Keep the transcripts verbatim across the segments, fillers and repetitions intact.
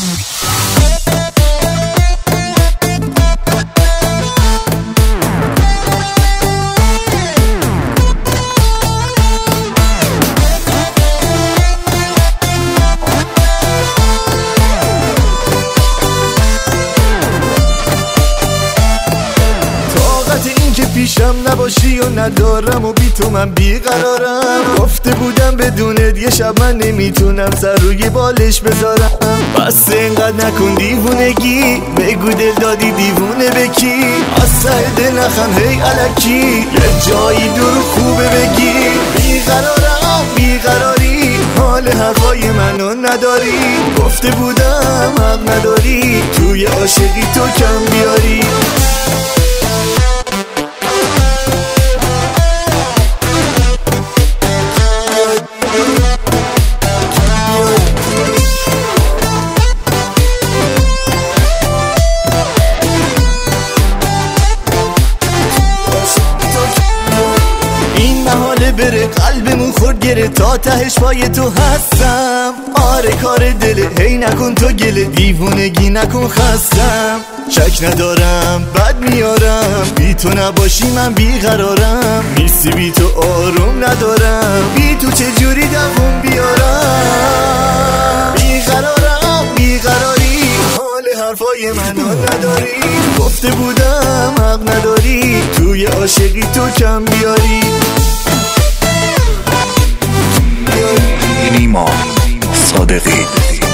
پیشم نباشی و ندارم و بی تو من بیقرارم. گفته بودم بدونت یه شب من نمیتونم سر روی بالش بذارم. بس اینقدر نکن دیوونگی، بگو دل دادی دیوونه بکی. از ته دل نخم هی الکی، یه جایی دور خوبه بگی. بیقرارم بیقراری، حال حرفای منو نداری. گفته بودم حق نداری، توی عاشقی تو کم بیاری. بره قلبمون خورد گره، تا تهش پای تو هستم. آره کار دله، هی نکن تو گله، دیوونگی نکن خستم. شک ندارم بد میارم، بی تو نباشی من بیقرارم. نیستی بی تو آروم ندارم، بی تو چجوری دووم بیارم. بیقرارم بیقراری، حال حرفای منو نداری. گفته بودم حق نداری، توی عاشقی تو کم بیاری. نیما صادقی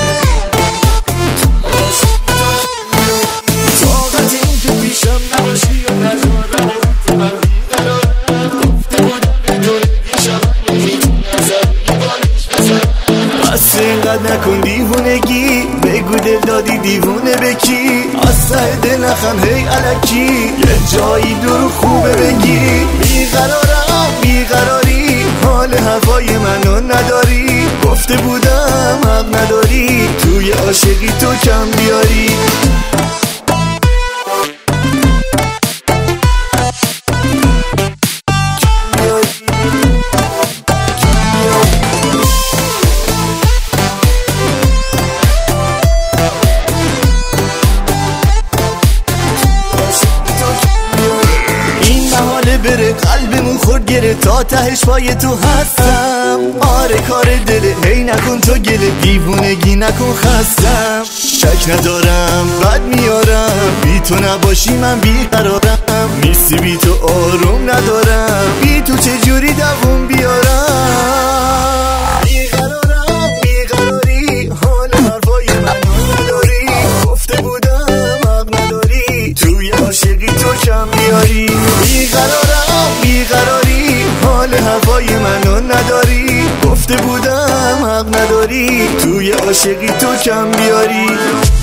طاقت این که پیشم نباشی و ندارم تو من بیقرارم. گفته بودم بدون پیشم نمیتونم سر بالش بزنم. بس اینقدر نکن دیوونگی، بگو دل دادی دیوونه بکی. از ته دل نخم هی الکی، یه جایی دور خوبه بگی. بیقرارم بیقراری، حال حرفای منو نداری. گفته بودم حق نداری، توی عاشقی تو کم بیاری. بره قلبمون خورد گره، تا تهش پای تو هستم. آره کار دله، هی نکن تو گله، دیوونگی نکن خستم. شک ندارم بد میارم، بی تو نباشی من بیقرارم. نیستی بی تو آروم ندارم، بی تو چجوری دووم بیارم. بیقرارم بیقراری، حال حرفای منو نداری. گفته بودم حق نداری، توی عاشقی تو کم بیاری. بیقرارم بیقراری، حال حرفای منو نداری. گفته بودم حق نداری، توی عاشقی تو کم بیاری.